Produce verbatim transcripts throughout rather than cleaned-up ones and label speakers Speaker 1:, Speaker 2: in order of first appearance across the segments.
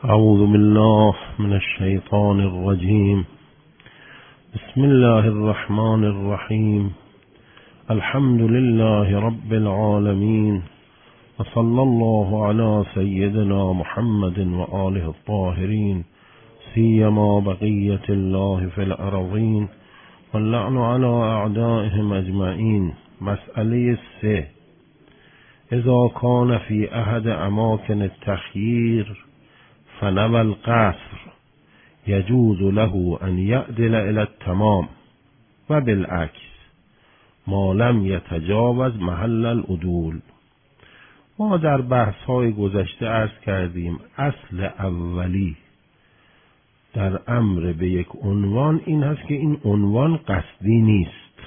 Speaker 1: اعوذ بالله من الشیطان الرجیم. بسم الله الرحمن الرحیم. الحمد لله رب العالمین و صلی الله علی سیدنا محمد و آله الطاهرین سیما بقیة الله فی الارضین واللعن علی اعدائهم اجمعین. مسئله سه: اذا کان فی احد اماکن التخییر فنوى القصر يجوز له ان يعدل الى التمام و بالعکس ما لم يتجاوز محل العدول. ما در بحث های گذشته عرض کردیم اصل اولی در امر به یک عنوان این هست که این عنوان قصدی نیست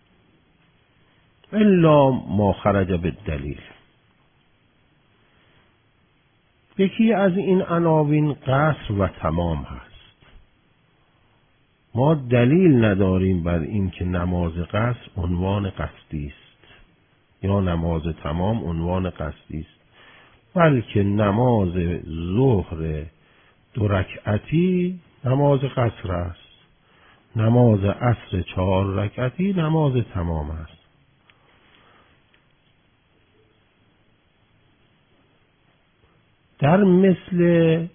Speaker 1: الا ما خرج بالدلیل. یکی از این عناوین قصر و تمام هست. ما دلیل نداریم بر این که نماز قصر عنوان قصدی است یا نماز تمام عنوان قصدی است، بلکه نماز ظهر دو رکعتی نماز قصر است، نماز عصر چهار رکعتی نماز تمام است. در مثل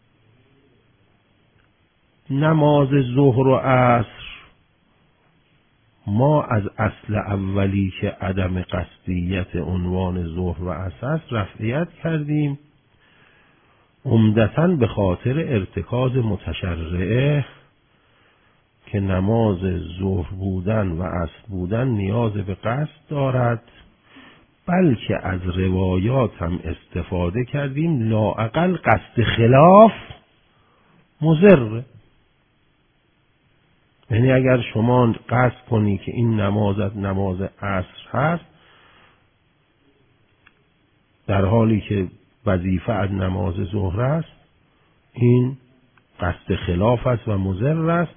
Speaker 1: نماز ظهر و عصر ما از اصل اولی که عدم قصدیت عنوان ظهر و عصر است رفعیت کردیم، عمدتاً به خاطر ارتکاز متشرعه که نماز ظهر بودن و عصر بودن نیاز به قصد دارد، بلکه از روایات هم استفاده کردیم لااقل قصد خلاف مضر. یعنی اگر شما قصد کنی که این نمازت نماز عصر هست در حالی که وظیفه از نماز ظهر است، این قصد خلاف است و مضر است.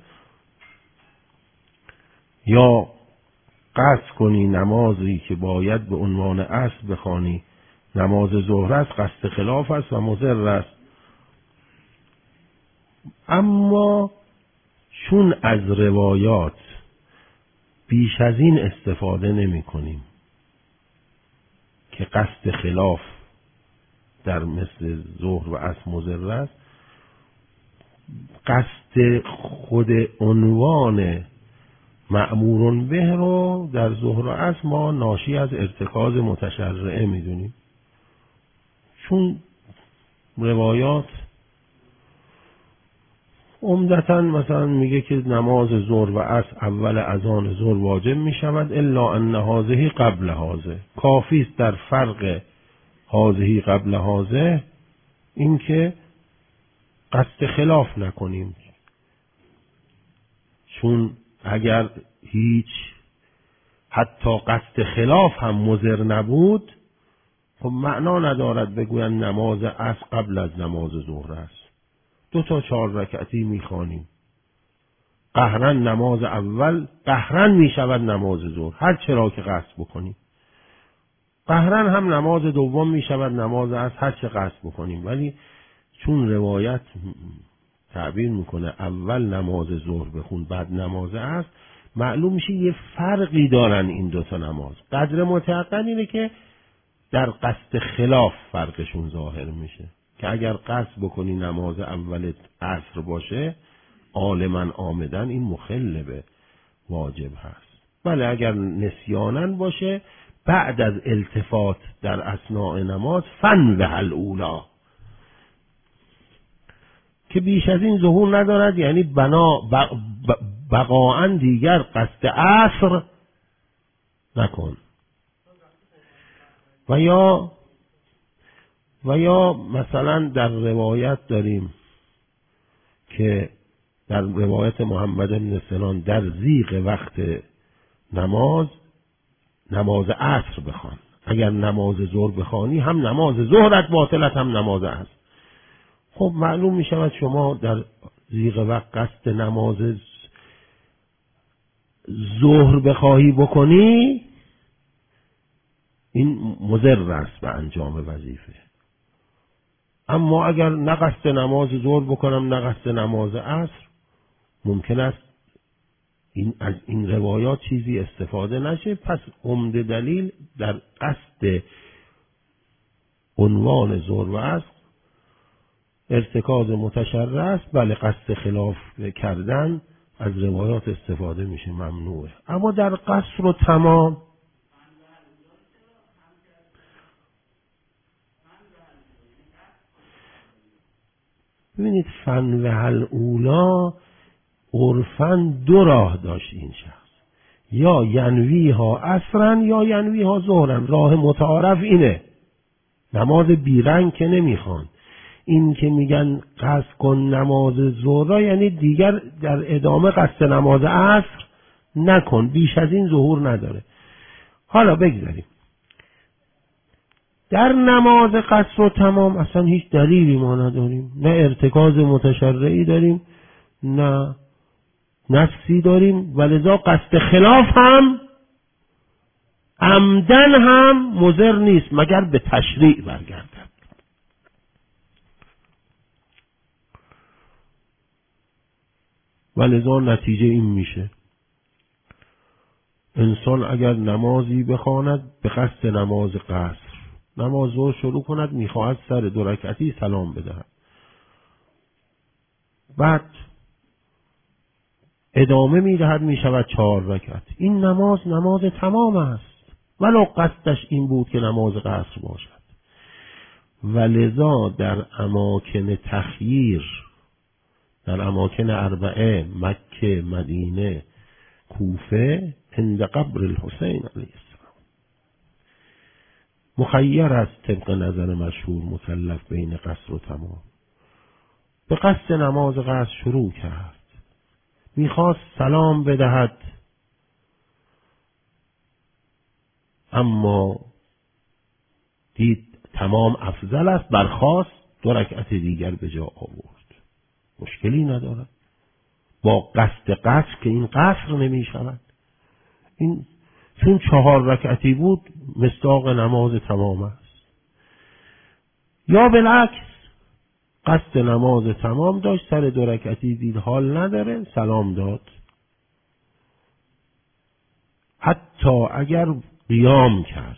Speaker 1: یا قصد کنی نمازی که باید به عنوان عصر بخوانی نماز ظهر است، قصد خلاف است و مضر است. اما چون از روایات بیش از این استفاده نمی کنیم که قصد خلاف در مثل ظهر و عصر مضر است، قصد خود عنوان مأمورون به رو در ظهر و عصر ما ناشی از ارتکاز متشرعه میدونیم، چون روایات عمدتاً مثلا میگه که نماز ظهر و عصر اول اذان ظهر واجب میشود الا ان هذه قبل هذه. کافی است در فرق هذه قبل هذه این که قصد خلاف نکنیم، چون اگر هیچ حتی قصد خلاف هم مضر نبود خب معنا ندارد بگویند نماز عصر قبل از نماز ظهر است، دو تا چهار رکعتی میخوانیم، قهرا نماز اول قهرا میشود نماز ظهر هر چرا که قصد بکنیم، قهرا هم نماز دوم میشود نماز عصر هر چه قصد بکنیم. ولی چون روایت تعبیر میکنه اول نماز ظهر بخون بعد نماز عصر، معلوم میشه یه فرقی دارن این دوتا نماز. قدر متعقل اینه که در قصد خلاف فرقشون ظاهر میشه، که اگر قصد بکنی نماز اول عصر باشه عالماً آمدن این مخل به واجب هست، ولی اگر نسیانن باشه بعد از التفات در اثناء نماز فن به الاولا که بیش از این ظهور ندارد، یعنی بنا بقاعا دیگر قصد عصر نکن. و یا و یا مثلا در روایت داریم که در روایت محمد بن سنان در زیغ وقت نماز نماز عصر بخوان، اگر نماز ظهر بخوانی هم نماز ظهرت باطلت هم نماز عصر. خب معلوم می شود شما در زیغ وقت قصد نماز ظهر بخواهی بکنی این مضر است به انجام وظیفه. اما اگر نه قصد نماز ظهر بکنم نه قصد نماز عصر، ممکن است این از این روایات چیزی استفاده نشه. پس عمده دلیل در قصد عنوان ظهر و عصر ارتکاز متشرع است. بله قصد خلاف کردن از روایات استفاده میشه، ممنوعه. اما در قصر و تمام ببینید فن و هل اولا عرفاً دو راه داشت این شخص، یا ینوی ها عصرن یا ینوی ها ظهرن. راه متعارف اینه، نماز بیرنگ که نمیخوان. این که میگن قصد کن نماز ظهر یعنی دیگر در ادامه قصد نماز عصر نکن، بیش از این ظهور نداره. حالا بگذاریم در نماز قصر و تمام اصلا هیچ دلیلی ما نداریم، نه ارتکاز متشرعی داریم نه نفسی داریم، ولذا قصد خلاف هم عمدن هم مضر نیست مگر به تشریع برگردد. ولذا نتیجه این میشه انسان اگر نمازی بخواند به قصد نماز قصر، نماز رو شروع کند میخواهد سر دو رکعتی سلام بدهد، بعد ادامه میدهد میشود چهار رکعت، این نماز نماز تمام است ولو قصدش این بود که نماز قصر باشد. ولذا در اماکن تخییر، در اماکن اربعه، مکه، مدینه، کوفه، عند قبر الحسین علیه السلام، مخیر است طبق نظر مشهور مکلف بین قصر و تمام. به قصد نماز قصر شروع کرد، میخواست سلام بدهد اما دید تمام افضل است، برخاست دو رکعت دیگر به جا آورد، مشکلی ندارد با قصد قصر که این قصر نمی شود. این چون چهار رکعتی بود مصداق نماز تمام است. یا بالعکس قصد نماز تمام داشت، سر دو رکعتی دید حال نداره سلام داد، حتی اگر قیام کرد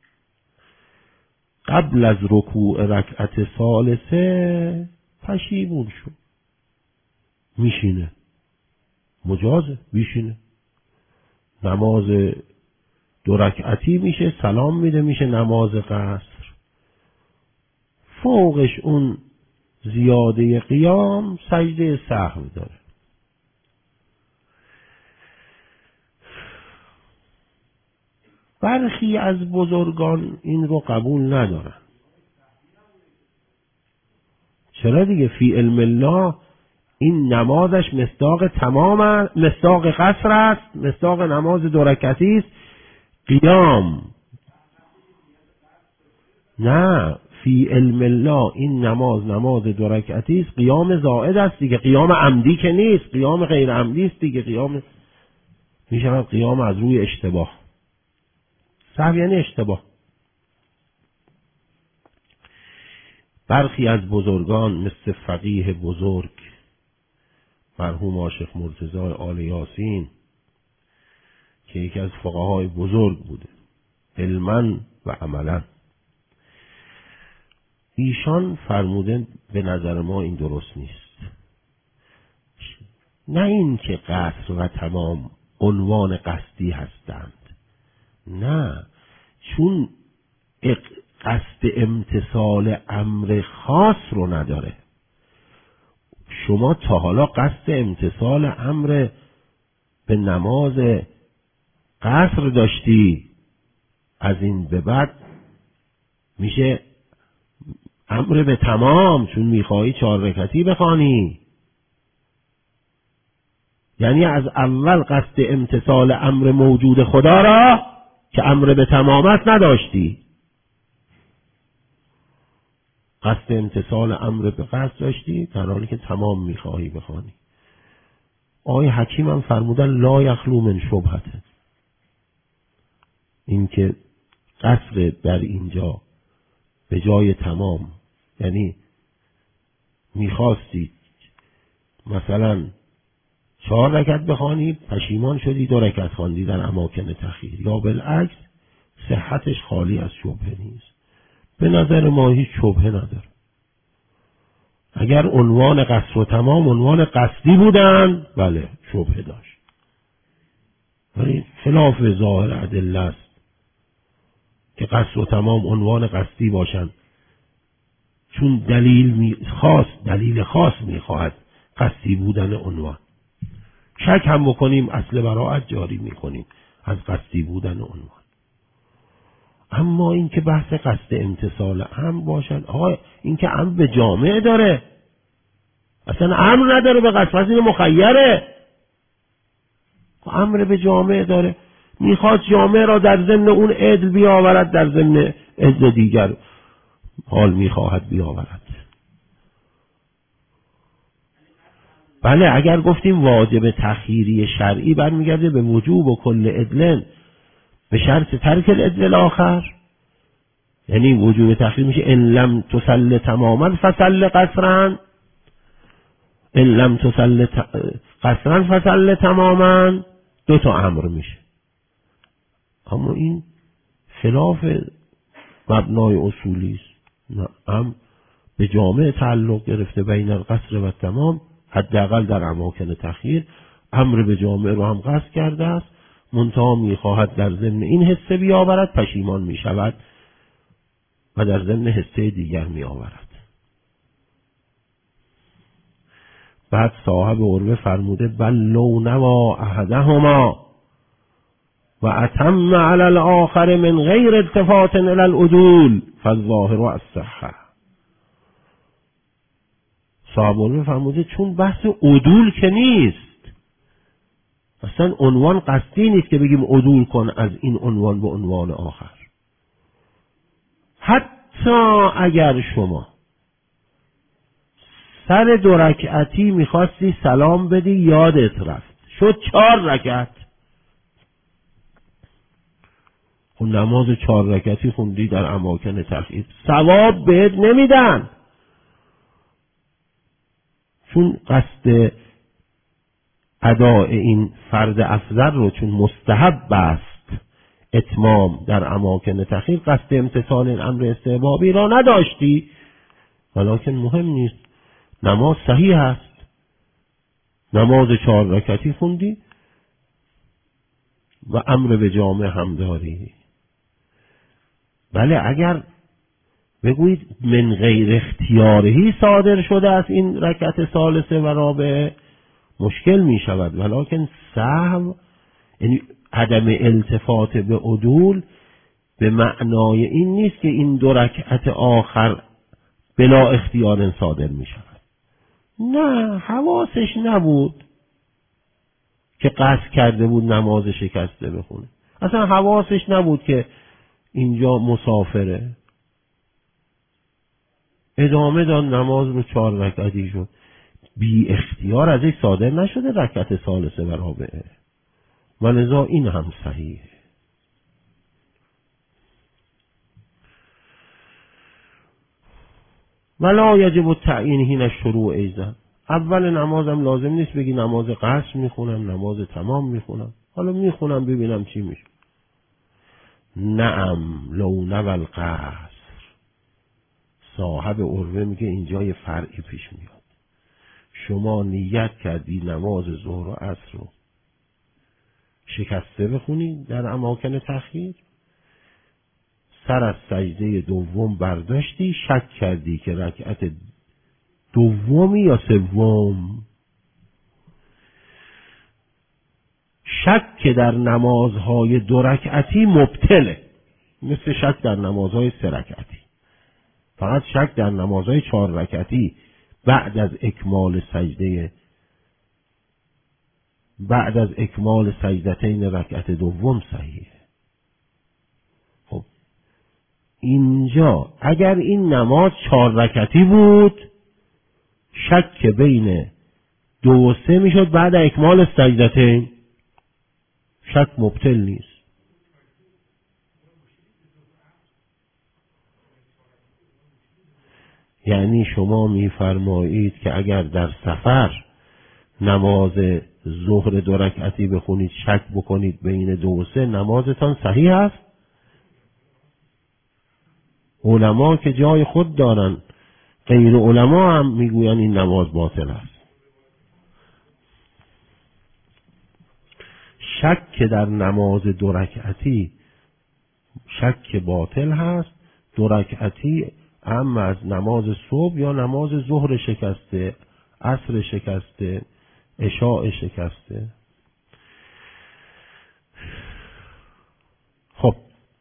Speaker 1: قبل از رکوع رکعت ثالثه پشیمون شد، میشینه، مجازه میشینه، نماز دو رکعتی میشه، سلام میده، میشه نماز قصر. فوقش اون زیاده قیام سجده سهو داره. برخی از بزرگان این رو قبول ندارن. چرا دیگه؟ فی علم الله این نمازش مصداق تمام است، مصداق قصر است، مصداق نماز دو رکعتی است. قیام نه، فی علم الله این نماز نماز دو رکعتی است، قیام زائد است دیگه، قیام عمدی که نیست، قیام غیر عمدی است دیگه، قیام میشود قیام از روی اشتباه. سهو یعنی اشتباه. برخی از بزرگان مثل فقیه بزرگ مرحوم عاشق مرتضی آل یاسین که یکی از فقهای بزرگ بوده علما و عملا، ایشان فرمودن به نظر ما این درست نیست. نه این که قصر و تمام عنوان قصدی هستند، نه، چون قصد امتثال امر خاص رو نداره. شما تا حالا قصد امتثال امر به نماز قصر داشتی، از این به بعد میشه امر به تمام، چون میخوایی چهار رکعتی بخوانی. یعنی از اول قصد امتثال امر موجود خدا را که امر به تمام است نداشتی، قصد امتثال امر به قصد داشتی در حالی که تمام میخواهی بخوانی. آقای حکیم هم فرمودن لا یخلو من شبهته، این که قصر در اینجا به جای تمام یعنی میخواستی مثلا چهار رکعت بخوانی، پشیمان شدی دو رکعت خواندی در اماکن تخییر، یا بالعکس صحتش خالی از شبهه نیست. به نظر ما هیچ شبهه نداره. اگر عنوان قصر و تمام عنوان قصدی بودن بله شبهه داشت، ولی خلاف ظاهر ادله است که قصر و تمام عنوان قصدی باشن، چون دلیل خاص دلیل خاص میخواهد قصدی بودن عنوان. شک هم بکنیم اصل براءت جاری میکنیم از قصدی بودن عنوان. اما این که بحث قصد امتصال امر باشد، آقا این که امر به جامعه داره، اصلا امر نداره به قصد، این مخیره. امر به جامعه داره، میخواد جامعه را در ضمن اون عدل بیاورد، در ضمن عدل دیگر حال میخواهد بیاورد. بله اگر گفتیم واجب تخییری شرعی برمیگرده به وجوب و کل عدلن به شرط ترک العدل الاخر، یعنی وجوب تخییر میشه ان لم تصل تماما فصل قصرا، ان لم تصل قصرا فصل تماما، دو تا امر میشه. اما این خلاف مبنای اصولی است. نه، امر به جامعه تعلق گرفته بین القصر و تمام، حداقل در اماکن تخییر امر به جامعه رو هم قصد کرده است، منتها میخواهد در ضمن این حصه بیاورد، پشیمان میشود و در ضمن حصه دیگر میآورد. بعد صاحب عروه فرموده بل لو نوا احدهما و اتم علی الاخر من غیر التفات الى العدول فالظاهر الصحه. صاحب عروه فرموده چون بحث عدول که نیست، اصلا عنوان قصدی نیست که بگیم عدول کن از این عنوان به عنوان آخر. حتی اگر شما سر دو رکعتی میخواستی سلام بدی یادت رفت شد چهار رکعت، خب نماز چهار رکعتی خوندی در اماکن تخییر، ثواب بهت نمیدن، چون قصد اداء این فرض افضل رو چون مستحب است اتمام در اماکن تخییر، قصد امتثال این امر استحبابی را نداشتی. ولیکن مهم نیست، نماز صحیح است، نماز چهار رکعتی خوندی و امر به جامع هم داری. بله اگر بگویید من غیر اختیارهی صادر شده است این رکعت ثالثه و رابعه، مشکل می شود. ولیکن سهو یعنی عدم التفات به عدول به معنای این نیست که این دو رکعت آخر بلا اختیار صادر می شود. نه، حواسش نبود که قصد کرده بود نماز شکسته بخونه، اصلا حواسش نبود که اینجا مسافره، ادامه داد نماز رو چهار رکعتی شد، بی اختیار ازش صادر نشده رکعت ثالثه و رابعه، ولذا این هم صحیحه. ولا یجب التعیین حین الشروع ایضا، اول نمازم لازم نیست بگی نماز قصر میخونم نماز تمام میخونم، حالا میخونم ببینم چی میشه. نعم لو نوى القصر. صاحب عروه میگه اینجا یه فرعی پیش میاد، شما نیت کردی نماز ظهر و عصر رو شکسته بخونی در اماکن تخییر، سر از سجده دوم برداشتی، شک کردی که رکعت دومی یا سوم، شک که در نمازهای دو رکعتی مبتله، مثل شک در نمازهای سه رکعتی. فقط شک در نمازهای چهار رکعتی بعد از اکمال سجده بعد از اکمال سجدتین رکعت دوم صحیحه. خب اینجا اگر این نماز چهار رکعتی بود، شک بین دو و سه میشد بعد اکمال سجدتین، شک مبتل نیست. یعنی شما میفرمایید که اگر در سفر نماز ظهر دو رکعتی بخونید شک بکنید بین دو و سه نمازتان صحیح است؟ علما که جای خود دارن، غیر علما هم میگوین این نماز باطل است. شک در نماز دو رکعتی شک باطل هست. دو رکعتی اما از نماز صبح یا نماز ظهر شکسته، عصر شکسته، عشاء شکسته. خب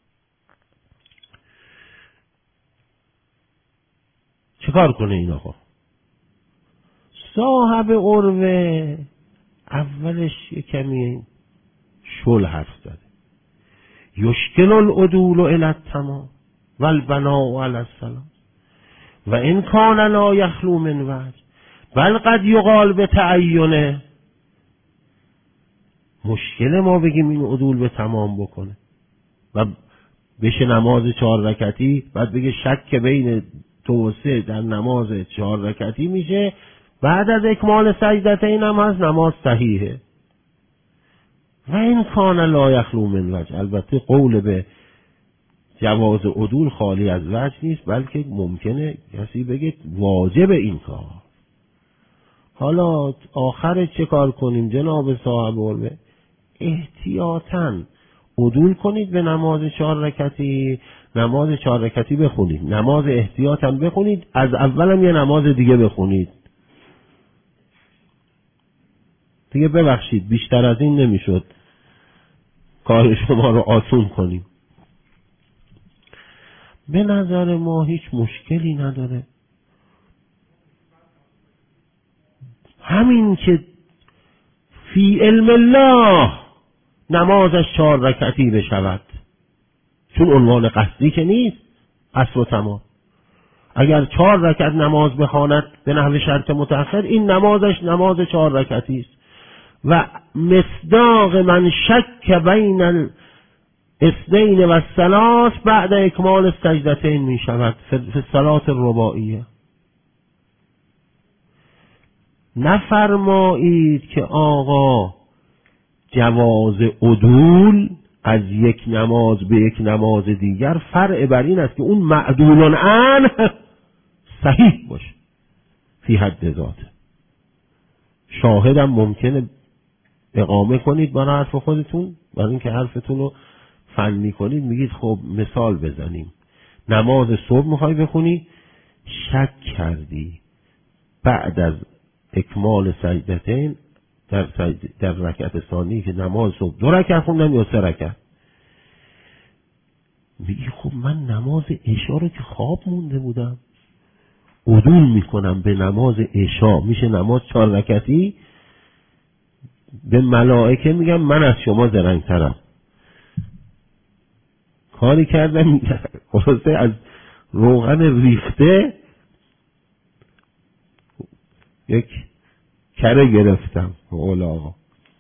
Speaker 1: چیکار کنه این آقا؟ صاحب عروه اولش یه کمی شل حرف زده. یشکل العدول الی التمام و البناء علی السلام و این کان لا یخلو من وجه بل قد یقال به تعینه. مشکل ما بگیم این عدول به تمام بکنه و بشه نماز چهار رکعتی، بعد بگه شک بین دو و سه در نماز چهار رکعتی میشه، بعد از اکمال سجدتین هم از نماز صحیحه. و این کان لا یخلو من وجه، البته قول به جواز عدول خالی از وجه نیست، بلکه ممکنه کسی بگه واجب این کار. حالا آخر چه کار کنیم جناب صاحب عروه؟ احتیاطاً عدول کنید به نماز چهار رکعتی، نماز چهار رکعتی بخونید، نماز احتیاطاً بخونید، از اولم یه نماز دیگه بخونید. دیگه ببخشید بیشتر از این نمیشد کار شما رو آسون کنیم. به نظر ما هیچ مشکلی نداره. همین که فی علم الله نمازش چهار رکعتی بشود، چون عنوان قصدی که نیست، عصر و تمام. اگر چهار رکعت نماز بخواند به نحو شرط متأخر، این نمازش نماز چهار رکعتی است. و مصداق من شک بین الاثنین و الثلاث بعد اکمال السجدتین می شود فی الصلاة الرباعیه. نفرمایید که آقا جواز عدول از یک نماز به یک نماز دیگر فرع بر این است که اون معدول عنه صحیح باشه فی حد ذاته. شاهدم ممکنه اقامه کنید برای حرف خودتون، برای اینکه حرفتون رو فنی کنید، میگید خب مثال بزنیم، نماز صبح میخوای بخونی، شک کردی بعد از اکمال سجدتین در, سجد در رکعت ثانی که نماز صبح دو رکعت خوندم یا سه رکعت، میگی خب من نماز عشا رو که خواب مونده بودم عدول میکنم به نماز عشا، میشه نماز چهار رکعتی. به ملائکه میگم من از شما زرنگترم، کاری کردم خلاصه از روغن ریخته یک کره گرفتم. اولا آقا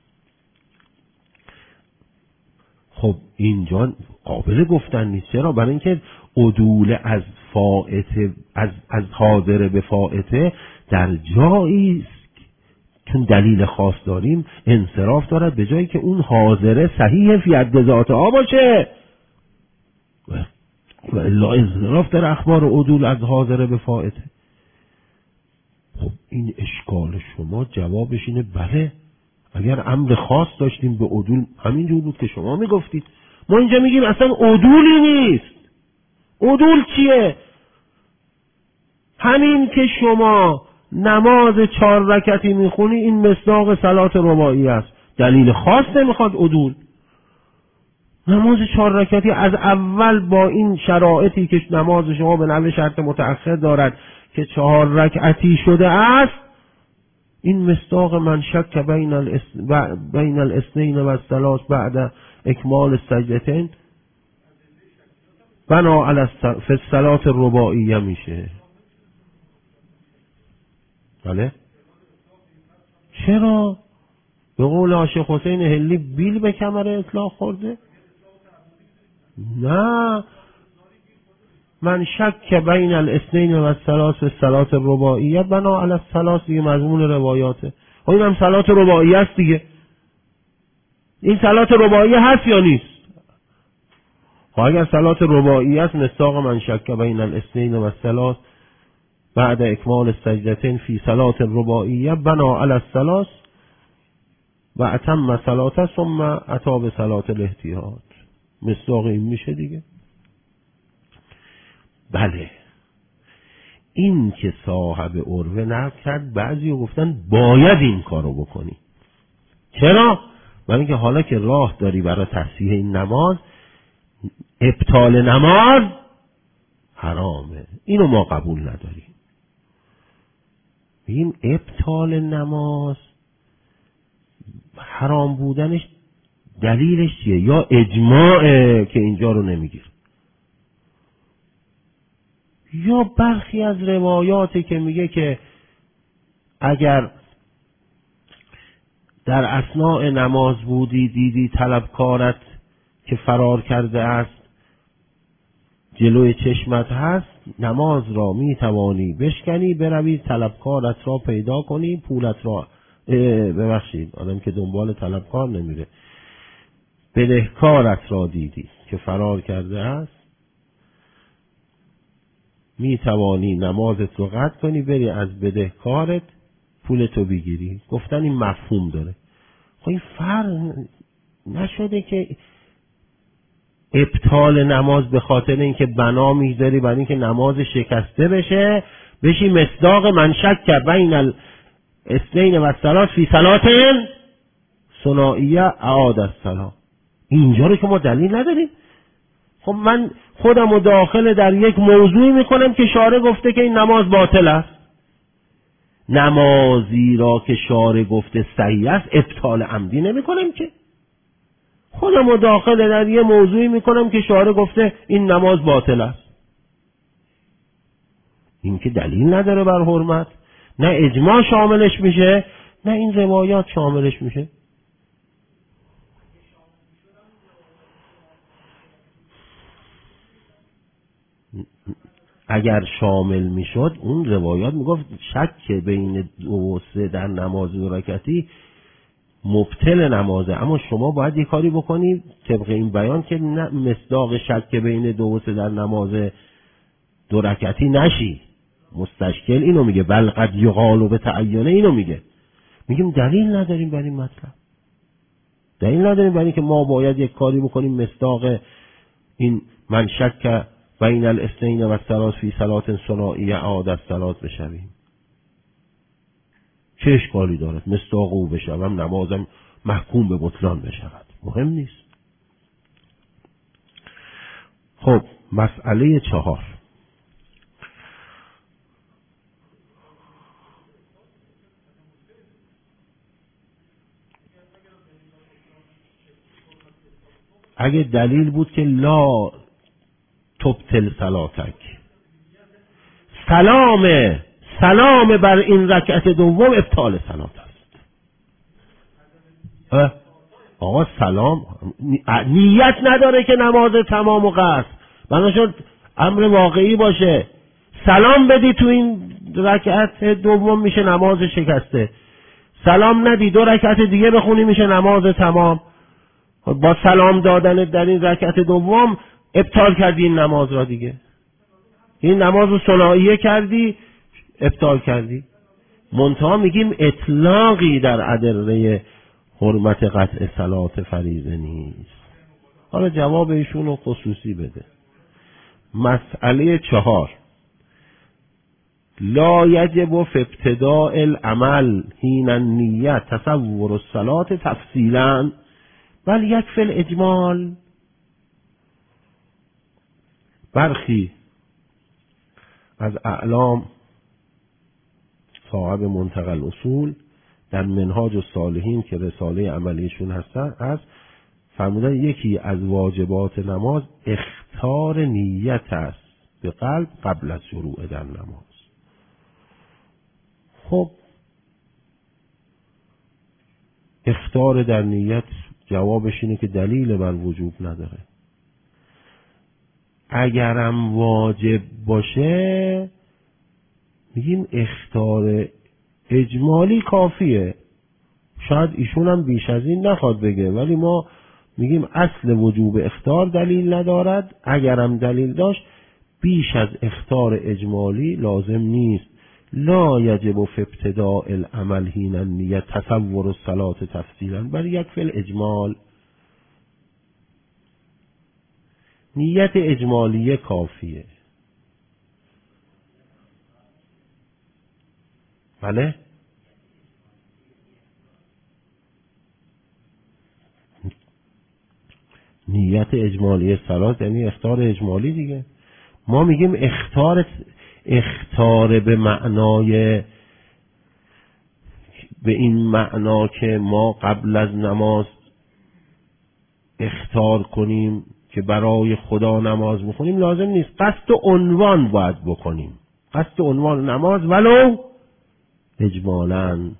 Speaker 1: خب اینجا قابل گفتن نیست. چرا؟ برای اینکه عدول از فائته از از حاضره به فائته در جایی چون دلیل خاص داریم انصراف دارد به جایی که اون حاضره صحیح فی حد ذاتها باشه، و الا انصراف در اخبار عدول از حاضره به فائته. خب این اشکال شما جوابش اینه بله، اگر امر خاص داشتیم به عدول همینجور بود که شما میگفتید. ما اینجا میگیم اصلا عدولی نیست. عدول چیه؟ همین که شما نماز چهار رکعتی میخونی این مصداق صلات رباعی است، دلیل خاص نمیخواد عدول. نماز چهار رکعتی از اول با این شرایطی که نماز شما به نحو شرط متأخر دارد که چهار رکعتی شده است، این مصداق من شک بین الاثنین بین الاثنین و الثلاث بعد اکمال السجدتین بنا علی فی الصلاة الرباعیه میشه. بله؟ چرا؟ به قول عاشق حسین هلی بیل به کمر اطلاق خورده؟ نه من شک بین الاثنین و الثلاث و صلات رباعیه بنا علی الثلاث دیگه مضمون روایاته. این هم صلات رباعیه است دیگه. این صلات رباعیه هست یا نیست؟ خب اگر صلات رباعیه است مصداق من شک بین الاثنین و الثلاث بعد اکمال السجدتین فی صلات رباعیه بنا علی الثلاث و اتم صلاته ثم اتی به صلات الاحتیاط. مصداق این میشه دیگه. بله این که صاحب عروه نقل کرد بعضی گفتن باید این کارو بکنی. چرا؟ برای اینکه حالا که راه داری برای تصحیح این نماز، ابطال نماز حرامه، اینو ما قبول نداریم. این ابطال نماز حرام بودنش دلیلش چیه؟ یا اجماعه که اینجا رو نمیگیر، یا برخی از روایاتی که میگه که اگر در اثناء نماز بودی دیدی طلبکارت که فرار کرده است جلوی چشمت هست، نماز را میتوانی بشکنی بروی طلبکارت را پیدا کنی، پولت را ببخشید آدم که دنبال طلبکار نمیره، بدهکارت را دیدی که فرار کرده است، می توانی نمازت رو قطع کنی بری از بدهکارت پولتو بگیری. گفتن این مفهوم داره. خب این فرق نشده که ابطال نماز به خاطر اینکه بنا میذاری برای اینکه نماز شکسته بشه بشی مصداق من شک بین الاثنین و الثلاث فی صلات ثنائیه اعاد الصلاة. اینجا رو که ما دلیل نداریم. خب من خودم رو داخل در یک موضوعی میکنم که شارع گفته که این نماز باطل است. نمازی را که شارع گفته صحیح است ابطال عمدی نمیکنم که. خودم رو داخل در یک موضوعی میکنم که شارع گفته این نماز باطل است. این که دلیل نداره بر حرمت، نه اجماع شاملش میشه نه این روایات شاملش میشه. اگر شامل میشد اون روایات میگفت شک بین دو و سه در نماز دو رکعتی مبطل نمازه، اما شما باید یه کاری بکنی طبق این بیان که مصداق شک بین دو و سه در نماز دو رکعتی نشی. مستشکل اینو میگه بل قد یقال به تعینه اینو میگه. میگیم دلیل نداریم برای این مطلب، دلیل نداریم برای اینکه ما باید یک کاری بکنیم مصداق این من شک بین الاثنین و الثلاث فی صلات ثنائیه اعاد الصلاة بشویم. چه اشکالی دارد مصداق او بشوم نمازم محکوم به بطلان بشود؟ مهم نیست. خب مسئله چهار، اگه دلیل بود که لا تبطل صلاتک، سلام سلام بر این رکعت دوم ابطال صلات است. آقا سلام نیت نداره که نماز تمام و قصد، بناشون امر واقعی باشه سلام بدی تو این رکعت دوم میشه نماز شکسته، سلام ندی دو رکعت دیگه بخونی میشه نماز تمام. با سلام دادن در این رکعت دوم ابطال کردی این نماز را دیگه، این نماز رو ثنائیه کردی ابطال کردی. منتها میگیم اطلاقی در ادله حرمت قطع صلات فریضه نیست. حالا جواب ایشون رو خصوصی بده. مسئله چهار، لا یجب فی ابتداء العمل حین النیت تصور الصلاة تفصیلا بل یکفی الاجمال. برخی از اعلام صاحب منتقى الاصول در منهاج الصالحین که رساله عملیشون هستن از فرمودن یکی از واجبات نماز اختار نیت است به قلب قبل از شروع در نماز. خب اختار در نیت جوابش اینه که دلیل بر وجوب نداره. اگرم واجب باشه میگیم اخطار اجمالی کافیه. شاید ایشون هم بیش از این نخواد بگه، ولی ما میگیم اصل وجوب اخطار دلیل ندارد، اگرم دلیل داشت بیش از اخطار اجمالی لازم نیست. لا یجب فی ابتداء العمل حین النیة تصور الصلاة تفصیلا بل یکفی الاجمال. نیت اجمالیه کافیه. بله؟ نیت اجمالی صلات یعنی اخطار اجمالی دیگه. ما میگیم اخطار اخطار به معنای به این معنا که ما قبل از نماز اخطار کنیم که برای خدا نماز بخونیم لازم نیست. قصد و عنوان باید بکنیم، قصد و عنوان نماز ولو اجمالاً.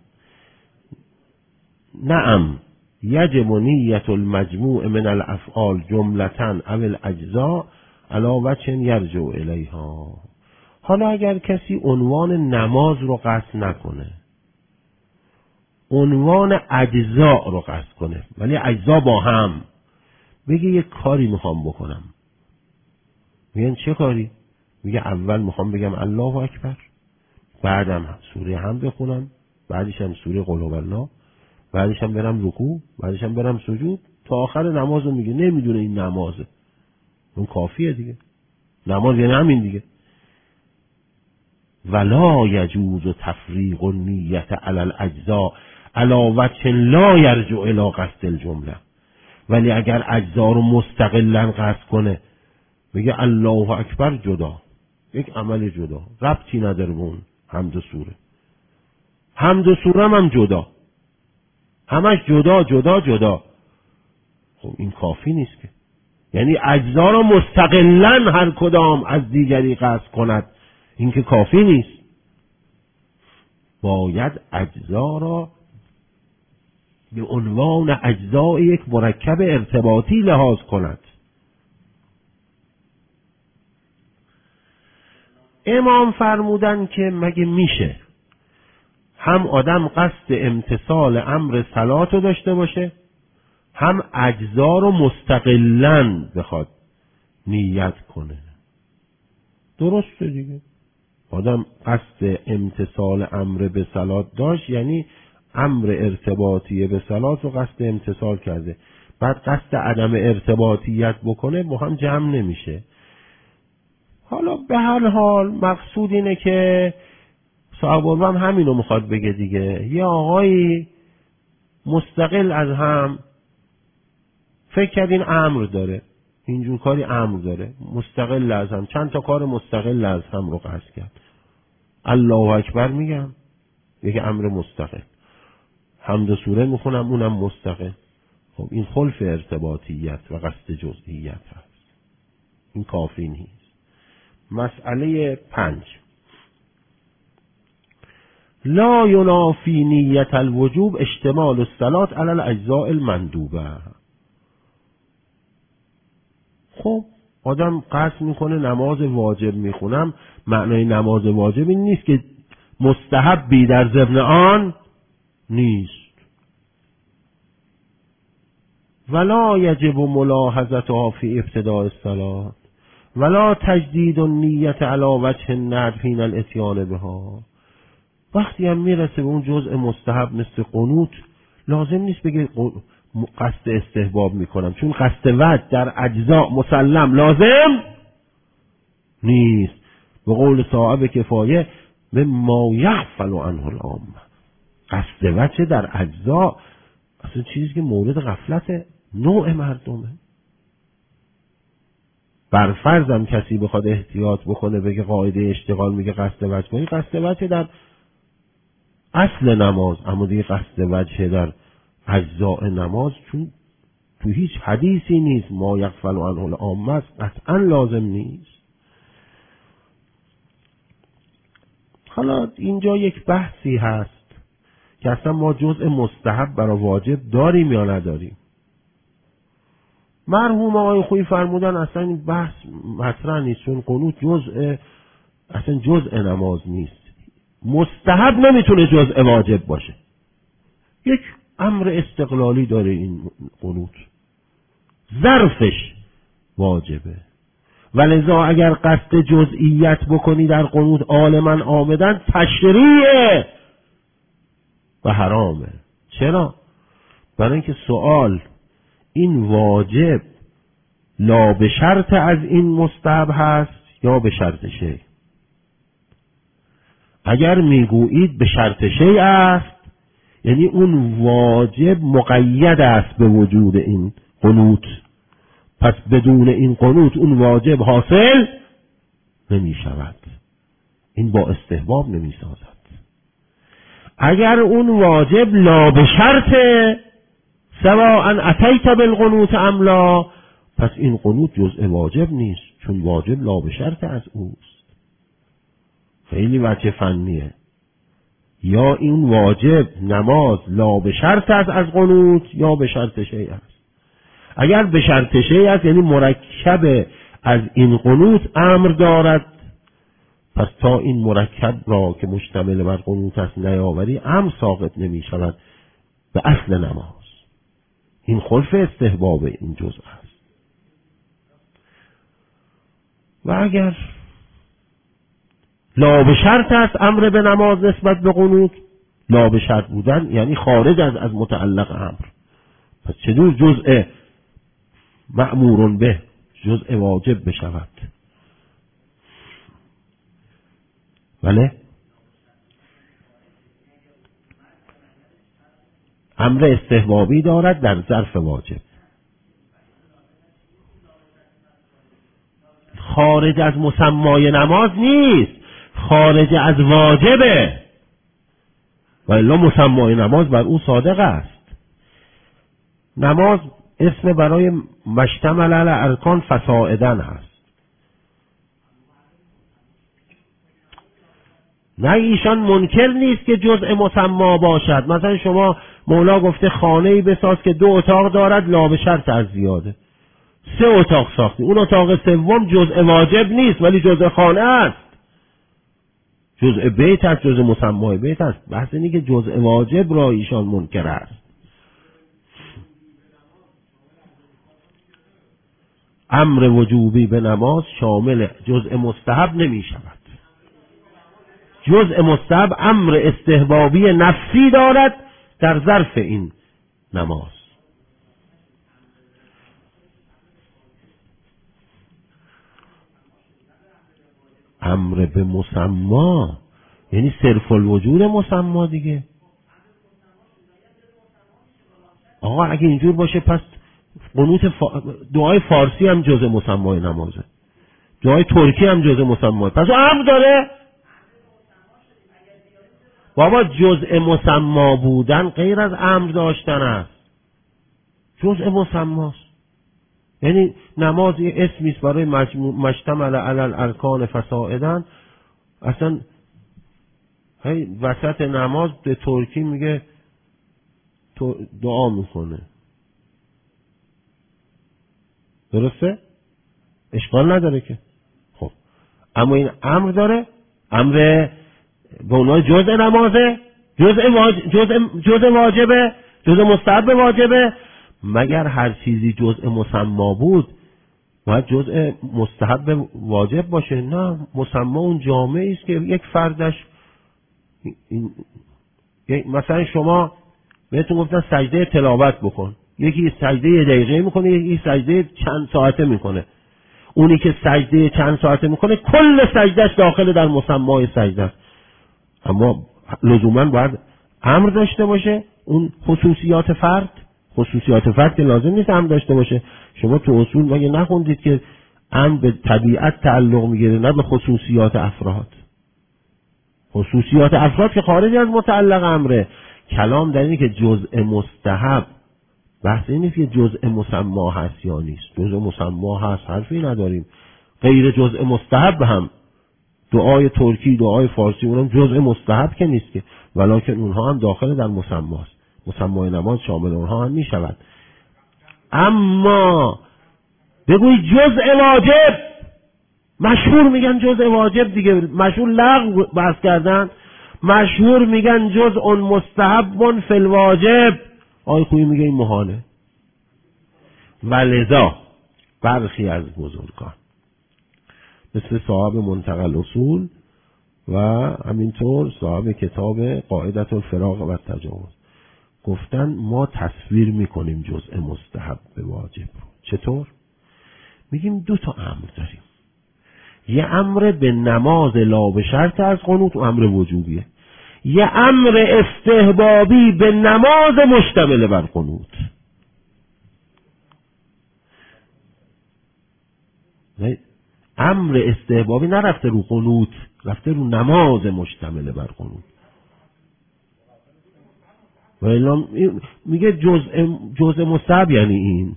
Speaker 1: نعم یجب نیت المجموع من الافعال جملتاً او الاجزاء علی وجه یرجع الیها. حالا اگر کسی عنوان نماز رو قصد نکنه، عنوان اجزاء رو قصد کنه، ولی اجزا با هم، بگه یک کاری میخوام بکنم، میگن چه کاری؟ میگه اول میخوام بگم الله اکبر، بعدم سوره هم بخونم، بعدش هم سوره قل هو الله، بعدش هم برم رکوع، بعدش هم برم سجود، تا آخر نماز رو میگه. نمیدونه این نمازه، اون کافیه دیگه. نماز یعنی همین دیگه. ولا یجوز تفریق النیت علی الاجزاء علی وجه لا یرجع الی قصد الجمله. ولی اگر اجزا رو مستقلا قصد کنه، بگه الله اکبر جدا، یک عمل جدا، ربطی نداره به اون حمد و سوره، حمد و سوره هم جدا، همش جدا جدا جدا، خب این کافی نیست که. یعنی اجزا رو مستقلا هر کدام از دیگری قصد کند، این که کافی نیست. باید اجزا را به عنوان اجزای یک مرکب ارتباطی لحاظ کند. امام فرمودن که مگه میشه هم آدم قصد امتثال امر صلات رو داشته باشه، هم اجزا رو مستقلاً بخواد نیت کنه؟ درسته دیگه. آدم قصد امتثال امر به صلات داشت، یعنی امر ارتباطی به صلات رو قصد امتثال کرده، بعد قصد عدم ارتباطیت بکنه، با هم جمع نمیشه. حالا به هر حال مقصود اینه که صاحب الرم همینو میخواد بگه دیگه. یه آقایی مستقل از هم فکر کرد این امر داره، اینجور کاری امر داره، مستقل از هم، چند تا کار مستقل از هم رو قصد کرد. الله اکبر میگم، یک امر مستقل، حمد و سوره میخونم، اونم مستقل. خب این خلف ارتباطیت و قصد جزئیت هست، این کافی نیست. مسئله پنج، لا ینافی نیت الوجوب اشتمال الصلاة علی الاجزاء المندوبه. خب آدم قصد میکنه نماز واجب میخونم، معنای نماز واجب این نیست که مستحبی در ضمن آن نیست. ولا یجب ملاحظتها فی ابتداء الصلاة ولا تجدید النیت علی وجه الندب حین الاتیان بها. وقتی هم میرسه به اون جزء مستحب مثل قنوت، لازم نیست بگه قصد استحباب میکنم، چون قصد وجه در اجزاء مسلم لازم نیست. به قول صاحب کفایه به ما یغفل عنه العامه، قصد وجه در اجزاء اصلا چیزی که مورد غفلت نوع مردمه. بر فرضم کسی بخواد احتیاط بکنه بگه قاعده اشتغال میگه قصد وجه کنی، قصد وجه در اصل نماز، اما دیگه قصد وجه در اجزاء نماز چون تو هیچ حدیثی نیست ما یغفل عنه العامه، قطعا لازم نیست. حالا اینجا یک بحثی هست که اصلا ما جزء مستحب برای واجب داریم یا نداریم. مرحوم آقای خویی فرمودن اصلا این بحث مطرح نیست، چون قنوت جزء اصلا جزء نماز نیست، مستحب نمیتونه جزء واجب باشه، یک امر استقلالی داره این قنوت، ظرفش واجبه. ولذا اگر قصد جزئیت بکنی در قنوت عالما عامدن تشریعه و حرامه. چرا؟ برای اینکه سوال این واجب لا به شرط از این مستحب هست یا به شرط شیء؟ اگر میگویید به شرط شیء است، یعنی اون واجب مقید است به وجود این قنوت، پس بدون این قنوت اون واجب حاصل نمی شود، این با استحباب نمی سازد. اگر اون واجب لا به شرط سواء اتیت بالقنوت ام لا، پس این قنوت جزء واجب نیست، چون واجب لا به شرط از اوست. خیلی وجه فنیه. یا این واجب نماز لا به شرط است از قنوت یا به شرط شیء است. اگر به شرط شیء است یعنی مرکب از این قنوت امر دارد، پس تا این مرکب را که مشتمل بر قنوت است نیاوری امر ساقط نمی شود به اصل نماز. این خلف استحباب این جزء است. و اگر لا به شرط است امر به نماز نسبت به قنوت، لا به شرط بودن یعنی خارج از از متعلق امر، پس چطور جزء مأمور به جزء واجب بشود؟ بله، امر استحبابی دارد در ظرف واجب، خارج از مسمای نماز نیست، خارج از واجبه، و الا مسمای نماز بر او صادق است. نماز اسم برای مشتمل علی ارکان فسائدن هست. نه ایشان منکر نیست که جزء مسما باشد. مثلا شما مولا گفته خانه‌ای بساز که دو اتاق دارد لا به شرط از زیاده، سه اتاق ساختی، اون اتاق سوم جزء واجب نیست ولی جزء خانه است، جزء بیت است، جزء مسمای بیت است. بحث اینه که جزء واجب را ایشان منکر است. امر وجوبی به نماز شامل جزء مستحب نمی شود. جزء مستحب امر استحبابی نفسی دارد در ظرف این نماز. امر به مسما یعنی صرف الوجود مسما دیگه. آقا اگه اینجور باشه پس قنوت فا... دعای فارسی هم جزء مسمای نمازه، دعای ترکی هم جزء مسمای، پس امر داره. بابا جزء مسما بودن غیر از امر داشتن است، جزء مسماست. یعنی نماز یه اسمی است برای مشتمل علی الارکان فسائدن. اصلا هی وسط نماز به ترکی میگه دعا میکنه، درسته؟ اشکال نداره که. خب اما این امر داره، امر به اونها جزء نمازه، جزء واجب، جزء جزء واجبه، جزء مستحب واجبه. مگر هر چیزی جزء مسما بود باید جزء مستحب واجب باشه؟ نه، مسما اون جامعه است که یک فردش این... مثلا شما بهتون گفتن سجده تلاوت بکن، یکی سجده یه دقیقه میکنه، یکی سجده چند ساعته میکنه. اونی که سجده چند ساعته میکنه کل سجدهش داخل در مسمای سجده است، اما لزوما باید امر داشته باشه. اون خصوصیات فرد، خصوصیات فرد که لازم نیست امر داشته باشه. شما تو اصول مگه نخوندید که امر به طبیعت تعلق میگیره نه به خصوصیات افراد؟ خصوصیات افراد که خارج از متعلق امره. کلام در اینه که جزء مستحب، بحث این نیست که جزء مسما هست یا نیست. جزء مسما هست، حرفی نداریم. غیر جزء مستحب هم دعای ترکی، دعای فارسی، اونم جزء مستحب که نیست که، ولکن اونها هم داخل در مسماست. مسمای نماز شامل اونها هم می شود. اما بگوی جزء واجب، مشهور میگن جزء واجب دیگه، مشهور لغو بحث کردن، مشهور میگن جزء مستحب فی الواجب. آقای خویی میگه این محاله. ولذا برخی از بزرگان مثل صاحب منتقى الاصول و همینطور صاحب کتاب قاعدة الفراق و التجاوز گفتن ما تصویر میکنیم جزء مستحب به واجب. چطور؟ میگیم دو تا امر داریم، یه امر به نماز لا به شرط از قنوت و امر وجوبیه، یه امر استحبابی به نماز مشتمل بر قنوت. امر استحبابی نرفته رو قنوت، رفته رو نماز مشتمل بر قنوت. و الا میگه جزء جزء مستحب یعنی این.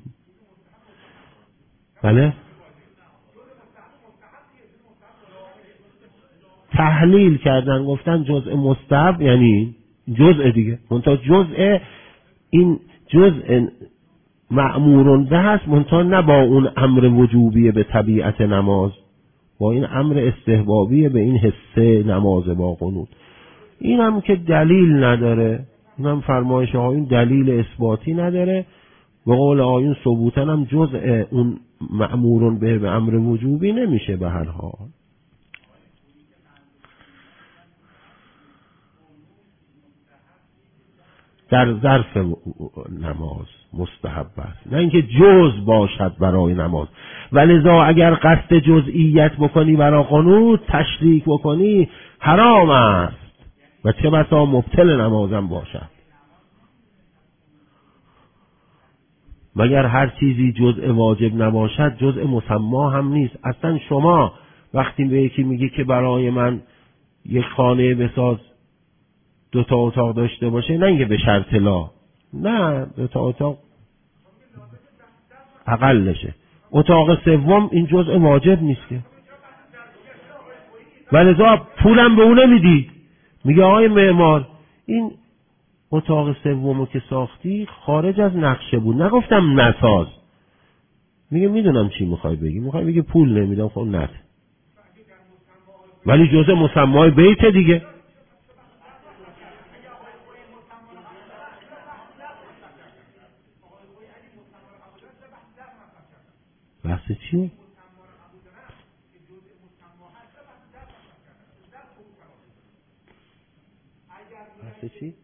Speaker 1: بله تحلیل کردن گفتن جزء مستحب یعنی جزء دیگه، منتها جزء این جزء مأمورون به هست، منتها نه با اون امر وجوبیه به طبیعت نماز، با این امر استحبابیه به این حصه نماز با قنوت. این هم که دلیل نداره، این هم فرمایش آیون دلیل اثباتی نداره، به قول آیون ثبوتن هم جزء اون مأمورون به به امر وجوبی نمیشه به هر حال. در ظرف نماز مستحب است، نه اینکه جز باشد برای نماز. ولذا اگر قصد جزئیت بکنی برای قنوت، تشریک بکنی، حرام است و چه بسا مبطل نمازم باشد. مگر هر چیزی جزء واجب نباشد جزء مسما هم نیست. اصلا شما وقتی به یکی میگی که برای من یک خانه بساز دو تا اتاق داشته باشه، نه اینکه به شرط لا، نه دو تا اتاق اقلشه، اتاق سوم این جزء واجب نیست که. ولذا پولم به اون نمیدی، میگه آقای معمار این اتاق سومو که ساختی خارج از نقشه بود، نگفتم نساز. میگه میدونم چی میخوای بگی، میخوای بگی پول نمیدم، خب نه، ولی جزء مسمای بیت دیگه. بحث چیه؟ بحث چی؟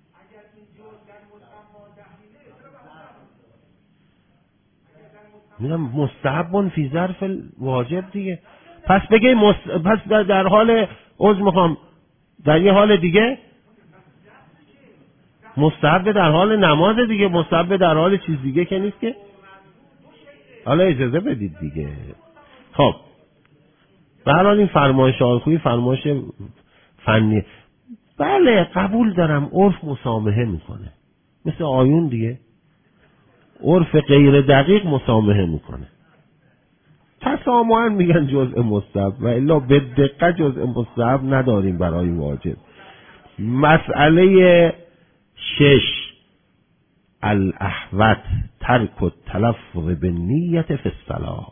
Speaker 1: میگم مستحب فی ظرف واجب دیگه. پس بگی مست... پس در حال عذر میخوام در یه حال دیگه مستحب در حال نماز دیگه، مستحب در حال چیز دیگه که نیست که. حالا اجازه بدید دیگه. خب به هر حال این فرمایش آقای فرمایش فنی، بله قبول دارم، عرف مسامحه میکنه، مثل آیون دیگه، عرف غیر دقیق مسامحه میکنه. تسامحاً میگن جزء مستحب و الا به دقت جزء مستحب نداریم برای واجب. مسئله شش، الاحوط ترک التلفظ بالنیت فی الصلاة.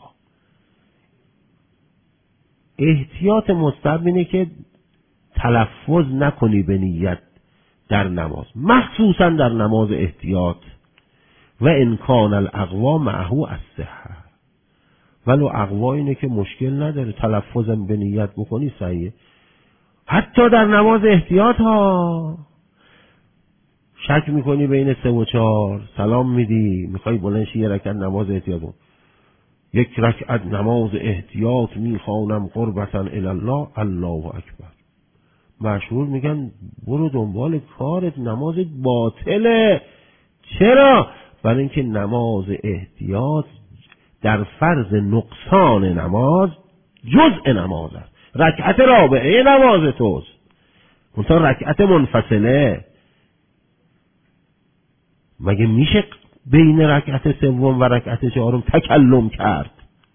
Speaker 1: احتیاط مستحب اینه که تلفظ نکنی به نیت در نماز، مخصوصا در نماز احتیاط. و امکان الاقوا معه الصحه، ولو اقوا اینه که مشکل نداره تلفظم به نیت بکنی صحیحه، حتی در نماز احتیاط ها. شک میکنی بین سه و چهار، سلام میدی، میخوای بلنشی یه رکعت نماز احتیاط کن، یک رکعت نماز احتیاط میخوانم قربتا الی الله، الله اکبر. مشهور میگن برو دنبال کارت، نماز باطله. چرا؟ برای اینکه نماز احتیاط در فرض نقصان نماز جزء نماز است، رکعت رابعه نماز توست، منتها رکعت منفصله. مگه میشه بین رکعت سوم و رکعت چهارم تکلم کرد؟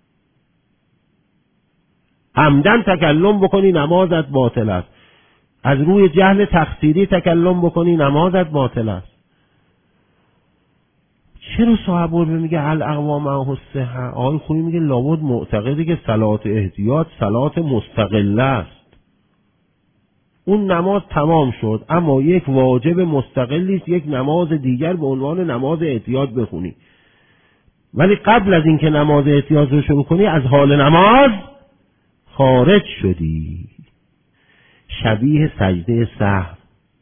Speaker 1: عمدن تکلم بکنی نمازت باطل است، از روی جهل تقصیری تکلم بکنی نمازت باطل است. چرا صاحب العربه میگه الاقوام معه الصحه؟ آقای خویی میگه لابد معتقده که صلات احتیاط صلات مستقله است. اون نماز تمام شد اما یک واجب مستقلی است، یک نماز دیگر به عنوان نماز احتیاط بخونی، ولی قبل از اینکه نماز احتیاط رو شروع کنی از حال نماز خارج شدی. شبیه سجده سهو.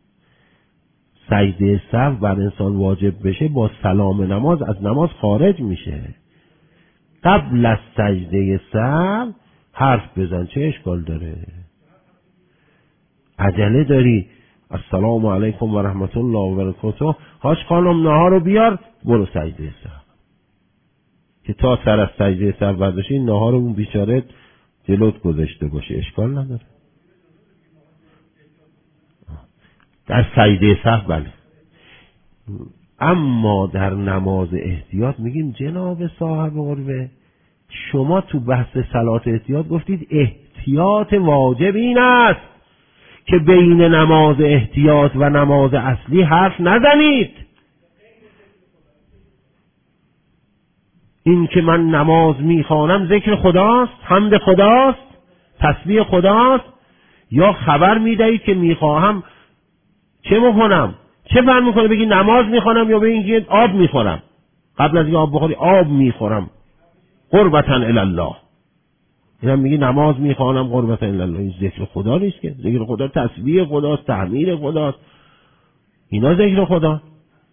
Speaker 1: سجده سهو بر انسان واجب بشه با سلام نماز از نماز خارج میشه. قبل از سجده سهو حرف بزن، چه اشکال داره؟ عجله داری، السلام علیکم و رحمت الله و برکاته، حاج خانم نهار رو بیار، برو سجده سهو، که تا سر از سجده سهو برداشتی نهار اون بیچاره جلوت گذاشته باشه، اشکال نداره. در سجده سهو بله. اما در نماز احتیاط میگیم جناب صاحب قربه، شما تو بحث صلات احتیاط گفتید احتیاط واجب این است که بین نماز احتیاط و نماز اصلی حرف نزنید. این که من نماز میخوانم ذکر خداست، حمد خداست، تسبیح خداست، یا خبر میدهید که میخواهم چه بکنم؟ چه فرق میکنه بگی نماز میخوانم یا بگی آب میخورم؟ قبل از اینکه آب بخوری آب میخورم قربتا الی الله. اینم میگی نماز میخوانم قربتا الی الله. این ذکر خدا نیست که. ذکر خدا تسبیح خداست، تحمید خداست، اینا ذکر خدا.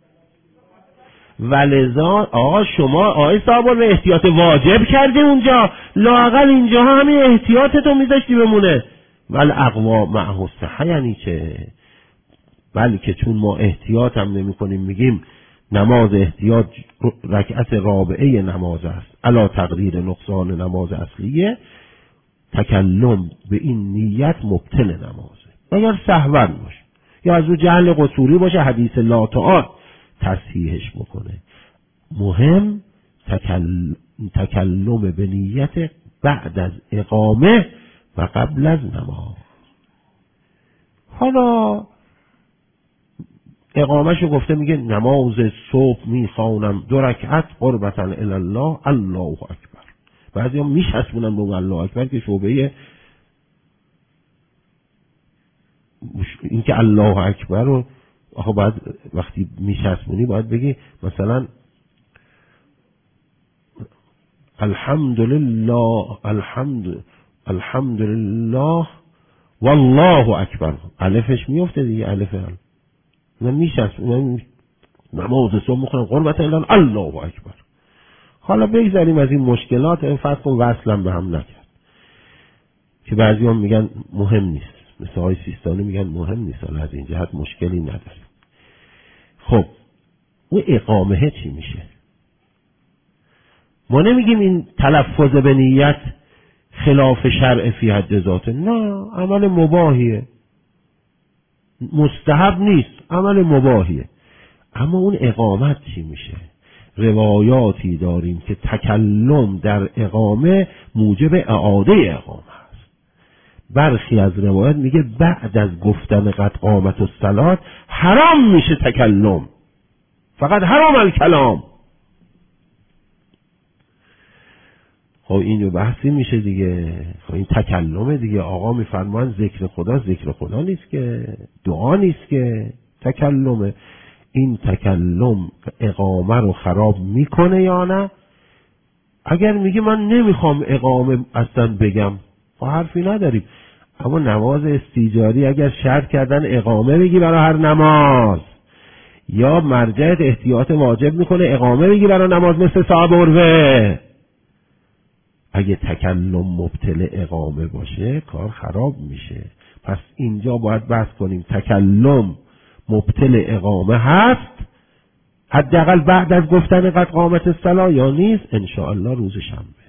Speaker 1: ولذا آقا شما آقای صاحب به احتیاط واجب کردی اونجا، لااقل اینجا همین احتیاطتو میذاشتی بمونه. ول اقوا معه الصحه یعنی چه؟ بلکه چون ما احتیاط هم نمی کنیم میگیم نماز احتیاط رکعت رابعه نماز است، علا تقدیر نقصان نماز اصلیه، تکلم به این نیت مبطل نمازه. اگر سهوا باشه یا از اون جهل قصوری باشه حدیث لا تعاد تصحیحش بکنه. مهم تکل... تکلم به نیت بعد از اقامه و قبل از نماز. حالا اقامهشو گفته میگه نماز صبح میخوانم دو رکعت قربتا الی الله الله اکبر. بعضی هم میشسبونن به الله اکبر که شعبه این که الله اکبر رو آخه باید وقتی میشسبونی باید بگی مثلا الحمدلله الحمد الحمدلله والله اکبر. الفش میفته دیگه، الف هم من میشسبونم نماز صبح میخونم قربت الی الله اکبر. حالا بگذاریم از این مشکلات، فرض کن وصلم به هم نکرد که بعضی هم میگن مهم نیست، مثل های سیستانی میگن مهم نیست، حالا از این جهت مشکلی نداریم. خب اون اقامه چی میشه؟ ما نمیگیم این تلفظ به نیت خلاف شرع فی حد ذاته، نه، عمل مباهیه، مستحب نیست، عمل مباهیه. اما اون اقامت چی میشه؟ روایاتی داریم که تکلم در اقامه موجب اعاده اقامه است. برخی از روایات میگه بعد از گفتن قد قامت الصلاة حرام میشه تکلم، فقط حرام الکلام. خب اینو بحثی میشه دیگه. خب این تکلمه دیگه. آقا میفرمان ذکر خدا ذکر خدا نیست که، دعا نیست که، تکلمه. این تکلم اقامه رو خراب میکنه یا نه؟ اگر میگه من نمیخوام اقامه اصلا بگم، خب حرفی نداریم. اما نماز استیجاری اگر شرط کردن اقامه بگی برای هر نماز، یا مرجعت احتیاط واجب میکنه اقامه بگی برای نماز مثل صاحب عروه، اگه تکلم مبطل اقامه باشه کار خراب میشه. پس اینجا باید بحث کنیم تکلم مبطل اقامه هست حداقل بعد از گفتن قد قامت الصلاة یا نیست؟ ان شاء الله روز شنبه.